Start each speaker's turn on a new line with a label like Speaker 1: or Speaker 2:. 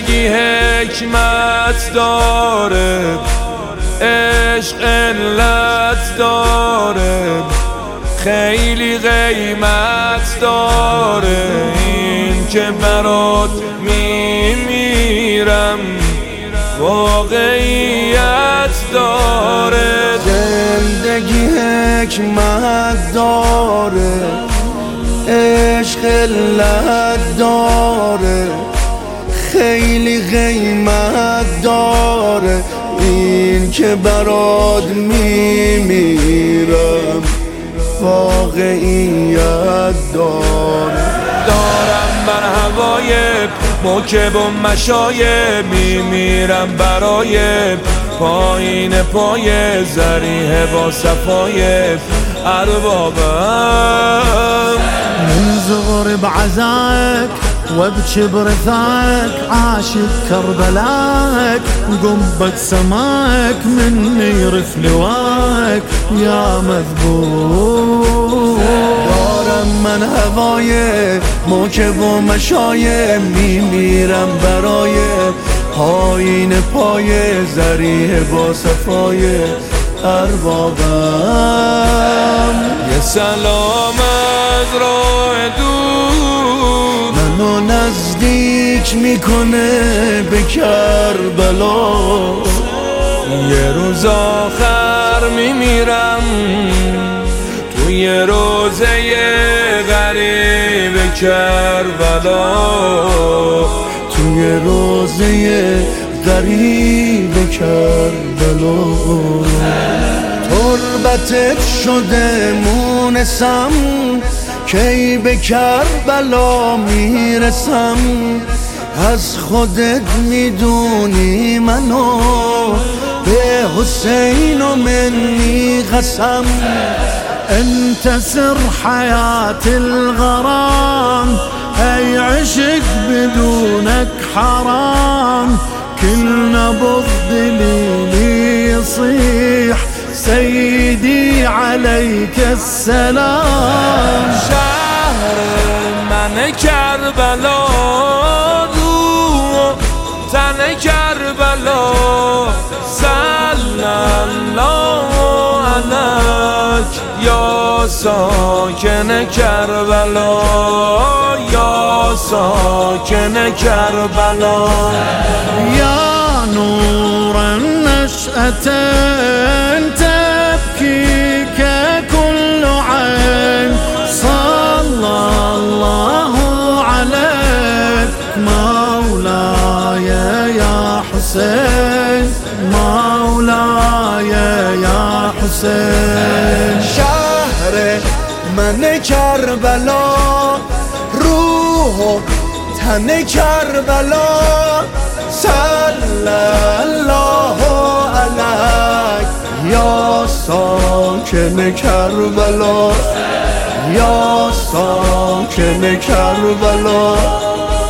Speaker 1: زندگی حکمت داره، عشق علت داره، خیلی قیمت داره. این که برات میمیرم واقعیت داره.
Speaker 2: زندگی حکمت داره، عشق علت داره، خیلی قیمت داره. این که برات میمیرم واقعیت داره.
Speaker 1: دارم بر هوای موکب و مشایب، میمیرم برای پایین پای ذریح با صفای اربابم.
Speaker 3: من صغري بعزاك وابكي برثاك، عاشق كربلاك قنبة سماك، مني يرف لواك يا مذبوح.
Speaker 2: دارم من هوای موکب و مشایب، میمیرم برای پایین پای ذریح با صفای اربابم.
Speaker 1: یه سلام از راه دور
Speaker 2: منو نزدیک میکنه به کربلا.
Speaker 1: یه روز آخر میمیرم توی روزه غریب کربلا،
Speaker 2: توی روزه غریب کربلا. تربتت شده مونسم، کی به کربلا میرسم. از خودت میدونی منو به حسین و منی قسم.
Speaker 3: انت سر حياة الغرام، اي عشق بدونك حرام. كل نبض دليلي يصيح سيدي عليك السلام.
Speaker 1: شهر من کربلا، رو تن کربلا، صلی الله علیک یا ساکن کربلا، یا ساکن کربلا.
Speaker 3: يا نور النشأة تبكي ككل عين، صلى الله عليك مولاي يا حسين، مولاي يا حسين.
Speaker 2: شهر من کربلا، روح و تن کربلا، صلی الله علیک یا ساکن کربلا، یا ساکن کربلا.